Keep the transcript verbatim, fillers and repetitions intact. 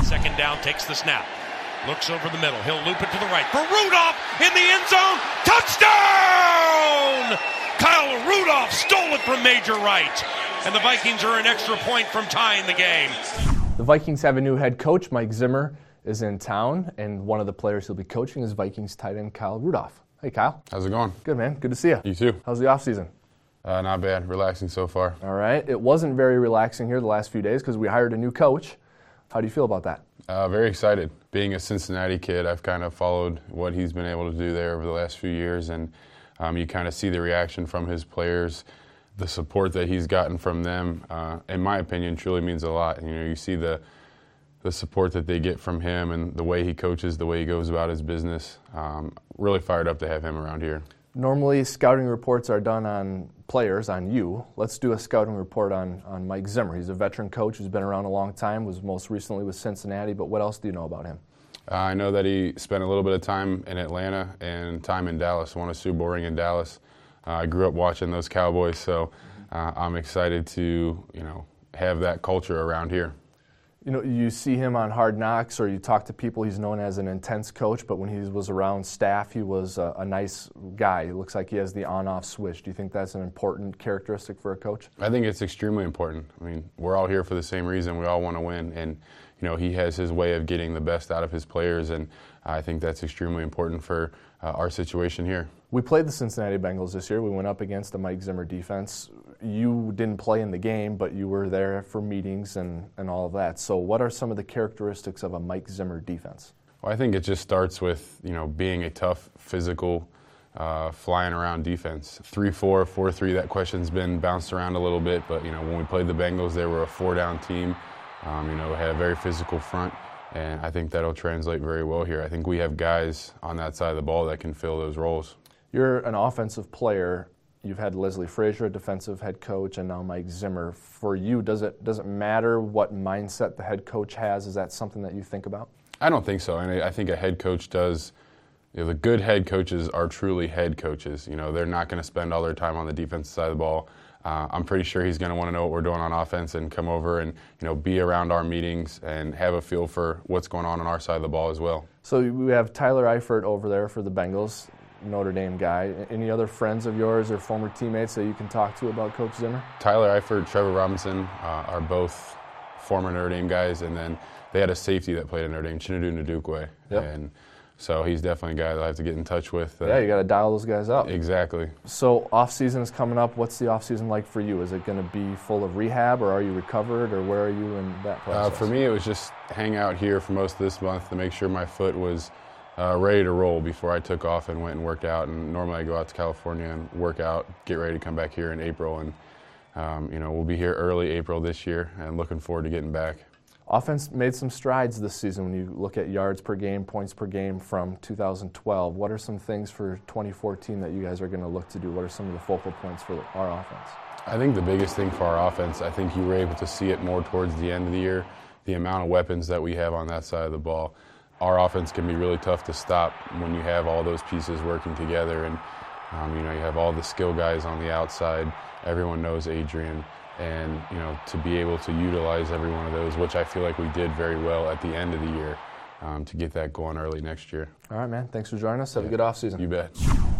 Second down, takes the snap. Looks over the middle. He'll loop it to the right. For Rudolph in the end zone. Touchdown! Kyle Rudolph stole it from Major Wright. And the Vikings are an extra point from tying the game. The Vikings have a new head coach. Mike Zimmer is in town, and one of the players he'll be coaching is Vikings tight end Kyle Rudolph. Hey, Kyle. How's it going? Good, man. Good to see you. You too. How's the offseason? Uh, not bad. Relaxing so far. All right. It wasn't very relaxing here the last few days because we hired a new coach. How do you feel about that? Uh, very excited. Being a Cincinnati kid, I've kind of followed what he's been able to do there over the last few years, and um, you kind of see the reaction from his players, the support that he's gotten from them. Uh, in my opinion, truly means a lot. You know, you see the the support that they get from him and the way he coaches, the way he goes about his business. Um, really fired up to have him around here. Normally, scouting reports are done on players, on you. Let's do a scouting report on, on Mike Zimmer. He's a veteran coach who's been around a long time, was most recently with Cincinnati, but what else do you know about him? Uh, I know that he spent a little bit of time in Atlanta and time in Dallas, won a Super Bowl ring in Dallas. Uh, I grew up watching those Cowboys, so uh, I'm excited to, you know, have that culture around here. You know, you see him on Hard Knocks, or you talk to people, he's known as an intense coach, but when he was around staff, he was a, a nice guy. It looks like he has the on-off switch. Do you think that's an important characteristic for a coach? I think it's extremely important. I mean, we're all here for the same reason. We all want to win, and, you know, he has his way of getting the best out of his players, and I think that's extremely important for uh, our situation here. We played the Cincinnati Bengals this year. We went up against the Mike Zimmer defense. You didn't play in the game, but you were there for meetings and, and all of that. So what are some of the characteristics of a Mike Zimmer defense? Well, I think it just starts with, you know, being a tough, physical, uh, flying around defense. three four, four three, that question's been bounced around a little bit, but, you know, when we played the Bengals, they were a four-down team. Um, you know, had a very physical front, and I think that'll translate very well here. I think we have guys on that side of the ball that can fill those roles. You're an offensive player. You've had Leslie Frazier, a defensive head coach, and now Mike Zimmer. For you, does it does it matter what mindset the head coach has? Is that something that you think about? I don't think so, and I think a head coach does. You know, the good head coaches are truly head coaches. You know, they're not going to spend all their time on the defensive side of the ball. Uh, I'm pretty sure he's going to want to know what we're doing on offense and come over and, you know, be around our meetings and have a feel for what's going on on our side of the ball as well. So we have Tyler Eifert over there for the Bengals, Notre Dame guy. Any other friends of yours or former teammates that you can talk to about Coach Zimmer? Tyler Eifert, Trevor Robinson uh, are both former Notre Dame guys, and then they had a safety that played at Notre Dame, Chinedu Ndukwe. Yep. And so he's definitely a guy that I have to get in touch with. Uh, yeah, you got to dial those guys up. Exactly. So off-season is coming up. What's the off-season like for you? Is it going to be full of rehab, or are you recovered, or where are you in that process? Uh, for me, it was just hang out here for most of this month to make sure my foot was uh, ready to roll before I took off and went and worked out. And normally I go out to California and work out, get ready to come back here in April. And, um, you know, we'll be here early April this year, and looking forward to getting back. Offense made some strides this season when you look at yards per game, points per game from two thousand twelve. What are some things for twenty fourteen that you guys are going to look to do? What are some of the focal points for our offense? I think the biggest thing for our offense, I think you were able to see it more towards the end of the year, the amount of weapons that we have on that side of the ball. Our offense can be really tough to stop when you have all those pieces working together. And, um, you know, you have all the skill guys on the outside. Everyone knows Adrian. And, you know, to be able to utilize every one of those, which I feel like we did very well at the end of the year, um, to get that going early next year. All right, man. Thanks for joining us. Have yeah. a good offseason. You bet.